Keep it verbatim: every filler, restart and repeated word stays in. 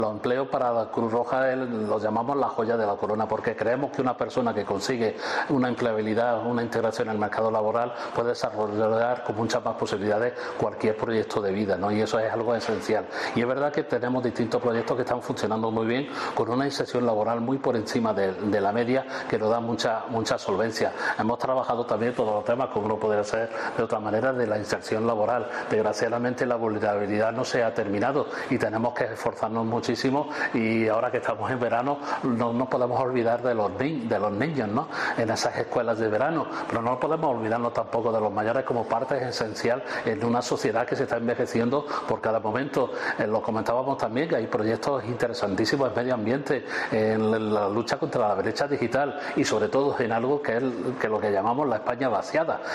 Los empleos para la Cruz Roja los llamamos la joya de la corona, porque creemos que una persona que consigue una empleabilidad, una integración en el mercado laboral, puede desarrollar con muchas más posibilidades cualquier proyecto de vida, ¿no? Y eso es algo esencial. Y es verdad que tenemos distintos proyectos que están funcionando muy bien, con una inserción laboral muy por encima de, de la media, que nos da mucha, mucha solvencia. Hemos trabajado también todos los temas, como no podría ser de otra manera, de la inserción laboral. Desgraciadamente la vulnerabilidad no se ha terminado y tenemos que esforzarnos mucho. Y ahora que estamos en verano no nos podemos olvidar de los, ni de los niños, ¿no? En esas escuelas de verano, pero no podemos olvidarnos tampoco de los mayores como parte esencial en una sociedad que se está envejeciendo por cada momento. Eh, lo comentábamos también, que hay proyectos interesantísimos en medio ambiente, en la lucha contra la brecha digital y sobre todo en algo que es que lo que llamamos la España vaciada.